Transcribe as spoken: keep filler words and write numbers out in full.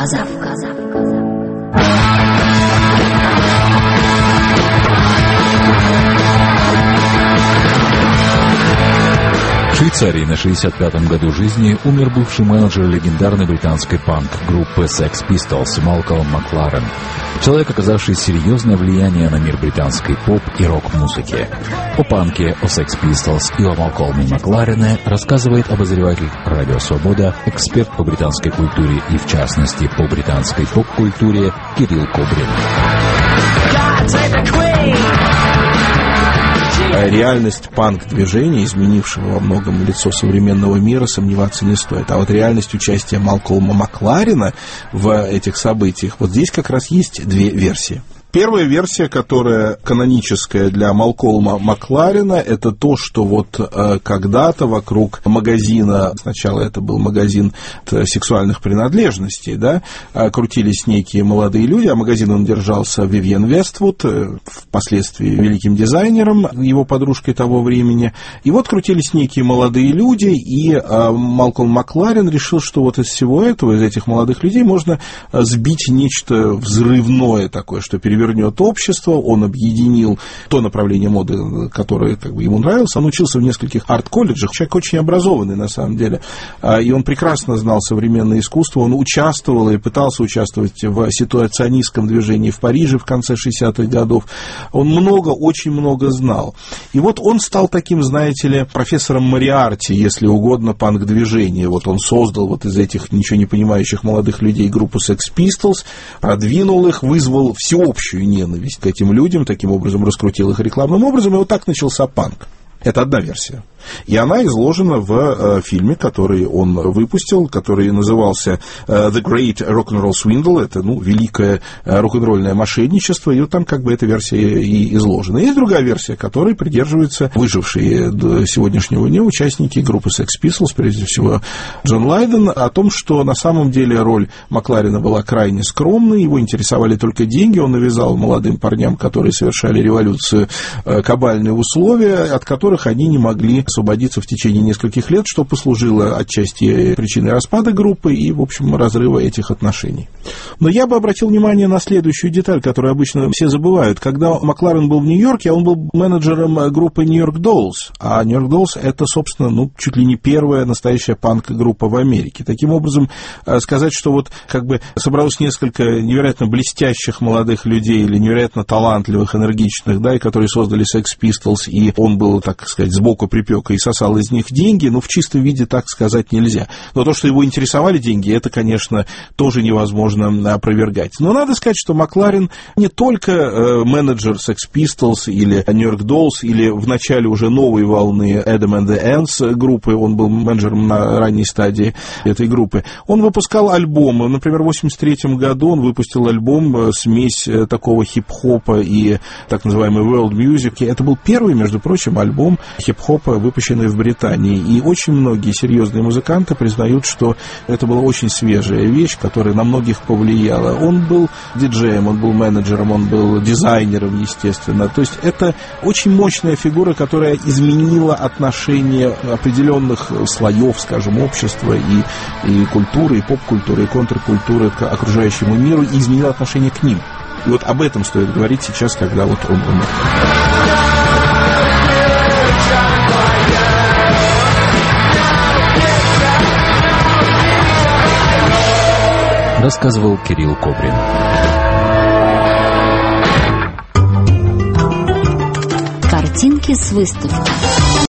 Кавказа. В Швейцарии на шестьдесят пятом году жизни умер бывший менеджер легендарной британской панк-группы Sex Pistols Малкольм Макларен. Человек, оказавший серьезное влияние на мир британской поп и рок-музыки. О панке, о Sex Pistols и о Малкольме Макларене рассказывает обозреватель «Радио Свобода», эксперт по британской культуре и, в частности, по британской поп-культуре Кирилл Кобрин. Реальность панк-движения, изменившего во многом лицо современного мира, сомневаться не стоит. А вот реальность участия Малкольма Макларена в этих событиях, вот здесь как раз есть две версии. Первая версия, которая каноническая для Малкольма Макларена, это то, что вот э, когда-то вокруг магазина, сначала это был магазин сексуальных принадлежностей, да, э, крутились некие молодые люди, а магазин он держался Вивьен Вествуд, э, впоследствии великим дизайнером, его подружкой того времени. И вот крутились некие молодые люди, и э, Малкольм Макларен решил, что вот из всего этого, из этих молодых людей можно сбить нечто взрывное такое, что перевернет вернет общество. Он объединил то направление моды, которое как бы ему нравилось. Он учился в нескольких арт-колледжах. Человек очень образованный, на самом деле. И он прекрасно знал современное искусство. Он участвовал и пытался участвовать в ситуационистском движении в Париже в конце шестидесятых годов. Он много, очень много знал. И вот он стал таким, знаете ли, профессором Мориарти, если угодно, панк-движения. Вот он создал вот из этих ничего не понимающих молодых людей группу Sex Pistols, продвинул их, вызвал всеобщую ненависть к этим людям, таким образом раскрутил их рекламным образом, и вот так начался панк. Это одна версия. И она изложена в э, фильме, который он выпустил, который назывался э, «The Great Rock'n'Roll Swindle». Это, ну, великое э, рок-н-ролльное мошенничество, и вот там как бы эта версия и изложена. Есть другая версия, которой придерживаются выжившие до сегодняшнего дня участники группы Sex Pistols, прежде всего Джон Лайден, о том, что на самом деле роль Макларена была крайне скромной, его интересовали только деньги, он навязал молодым парням, которые совершали революцию, э, кабальные условия, от которых они не могли освободиться в течение нескольких лет, что послужило отчасти причиной распада группы и, в общем, разрыва этих отношений. Но я бы обратил внимание на следующую деталь, которую обычно все забывают. Когда Макларен был в Нью-Йорке, он был менеджером группы New York Dolls, а New York Dolls — это, собственно, ну, чуть ли не первая настоящая панк-группа в Америке. Таким образом, сказать, что вот как бы собралось несколько невероятно блестящих молодых людей или невероятно талантливых, энергичных, да, и которые создали Sex Pistols, и он был, так сказать, сбоку припек и сосал из них деньги, ну, в чистом виде так сказать нельзя. Но то, что его интересовали деньги, это, конечно, тоже невозможно опровергать. Но надо сказать, что Макларен не только э, менеджер Sex Pistols или New York Dolls, или в начале уже новой волны Adam and the Ants группы, он был менеджером на ранней стадии этой группы. Он выпускал альбомы. Например, в восемьдесят третьем году он выпустил альбом, смесь такого хип-хопа и так называемой world music. Это был первый, между прочим, альбом хип-хопа, выпущенный в Британии. И очень многие серьезные музыканты признают, что это была очень свежая вещь, которая на многих повлияла. Он был диджеем, он был менеджером, он был дизайнером, естественно. То есть это очень мощная фигура, которая изменила отношение определенных слоев, скажем, общества и, и культуры, и поп-культуры, и контркультуры к окружающему миру, и изменила отношение к ним. И вот об этом стоит говорить сейчас, когда вот он умер. Рассказывал Кирилл Кобрин. Картинки с выставки.